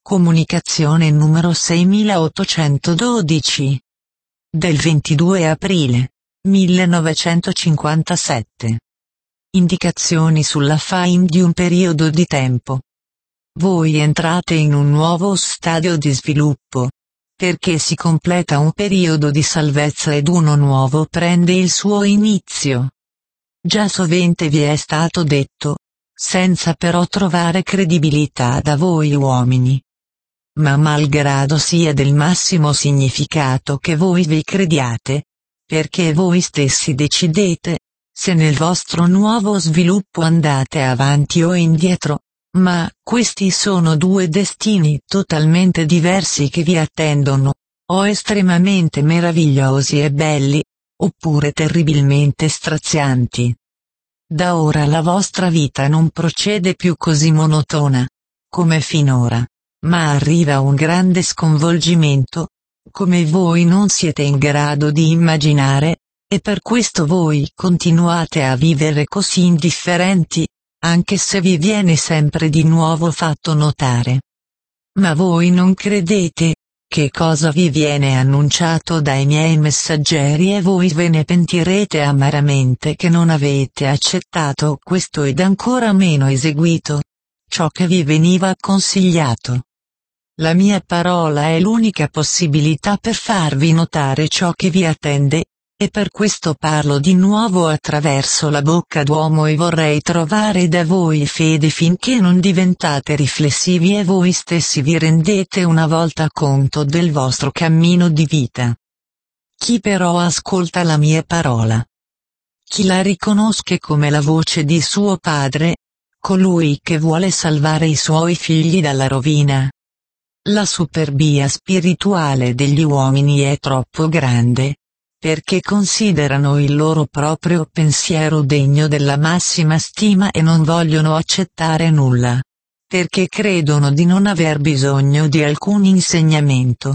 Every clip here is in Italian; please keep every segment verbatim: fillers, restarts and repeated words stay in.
Comunicazione numero seimilaottocentododici. Del ventidue aprile millenovecentocinquantasette. Indicazioni sulla fine di un periodo di tempo. Voi entrate in un nuovo stadio di sviluppo, perché si completa un periodo di salvezza ed uno nuovo prende il suo inizio. Già sovente vi è stato detto, senza però trovare credibilità da voi uomini. Ma malgrado sia del massimo significato che voi vi crediate, perché voi stessi decidete, se nel vostro nuovo sviluppo andate avanti o indietro, ma questi sono due destini totalmente diversi che vi attendono, o estremamente meravigliosi e belli, oppure terribilmente strazianti. Da ora la vostra vita non procede più così monotona, come finora, ma arriva un grande sconvolgimento, come voi non siete in grado di immaginare, e per questo voi continuate a vivere così indifferenti, anche se vi viene sempre di nuovo fatto notare. Ma voi non credete, che cosa vi viene annunciato dai miei messaggeri e voi ve ne pentirete amaramente che non avete accettato questo ed ancora meno eseguito ciò che vi veniva consigliato. La mia parola è l'unica possibilità per farvi notare ciò che vi attende, e per questo parlo di nuovo attraverso la bocca d'uomo e vorrei trovare da voi fede finché non diventate riflessivi e voi stessi vi rendete una volta conto del vostro cammino di vita. Chi però ascolta la mia parola, chi la riconosce come la voce di suo padre, colui che vuole salvare i suoi figli dalla rovina. La superbia spirituale degli uomini è troppo grande, perché considerano il loro proprio pensiero degno della massima stima e non vogliono accettare nulla, perché credono di non aver bisogno di alcun insegnamento.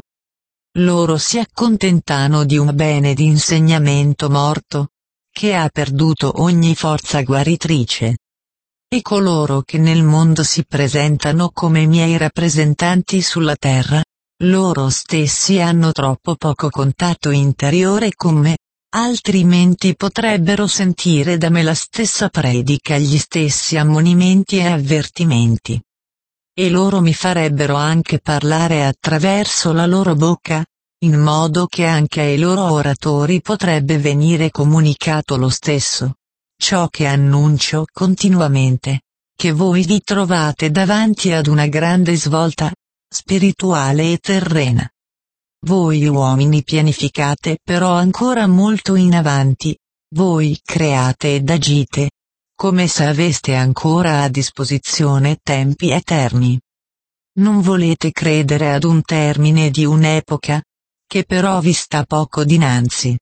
Loro si accontentano di un bene di insegnamento morto, che ha perduto ogni forza guaritrice. E coloro che nel mondo si presentano come miei rappresentanti sulla terra, loro stessi hanno troppo poco contatto interiore con me, altrimenti potrebbero sentire da me la stessa predica, gli stessi ammonimenti e avvertimenti. E loro mi farebbero anche parlare attraverso la loro bocca, in modo che anche ai loro oratori potrebbe venire comunicato lo stesso. Ciò che annuncio continuamente, che voi vi trovate davanti ad una grande svolta, spirituale e terrena. Voi uomini pianificate però ancora molto in avanti, voi create ed agite, come se aveste ancora a disposizione tempi eterni. Non volete credere ad un termine di un'epoca, che però vi sta poco dinanzi.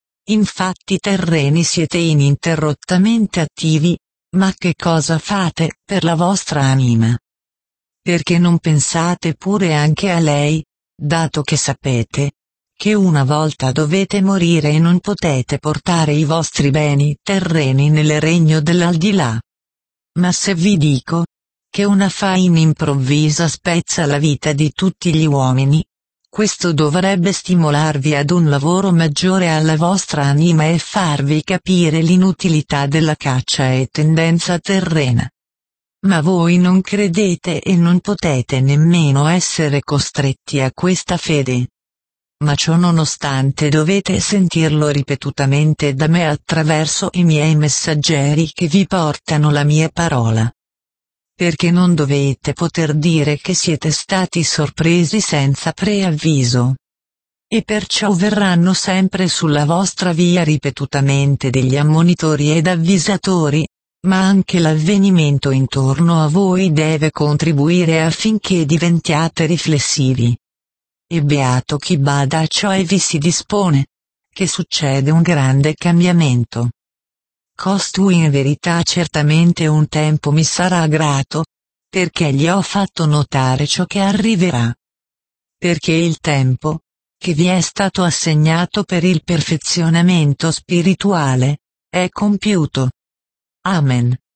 Infatti terreni siete ininterrottamente attivi, ma che cosa fate per la vostra anima? Perché non pensate pure anche a lei, dato che sapete, che una volta dovete morire e non potete portare i vostri beni terreni nel regno dell'aldilà. Ma se vi dico, che una faina improvvisa spezza la vita di tutti gli uomini, questo dovrebbe stimolarvi ad un lavoro maggiore alla vostra anima e farvi capire l'inutilità della caccia e tendenza terrena. Ma voi non credete e non potete nemmeno essere costretti a questa fede. Ma ciò nonostante dovete sentirlo ripetutamente da me attraverso i miei messaggeri che vi portano la mia parola. Perché non dovete poter dire che siete stati sorpresi senza preavviso. E perciò verranno sempre sulla vostra via ripetutamente degli ammonitori ed avvisatori, ma anche l'avvenimento intorno a voi deve contribuire affinché diventiate riflessivi. E beato chi bada a ciò e vi si dispone, che succede un grande cambiamento. Costui in verità certamente un tempo mi sarà grato, perché gli ho fatto notare ciò che arriverà. Perché il tempo, che vi è stato assegnato per il perfezionamento spirituale, è compiuto. Amen.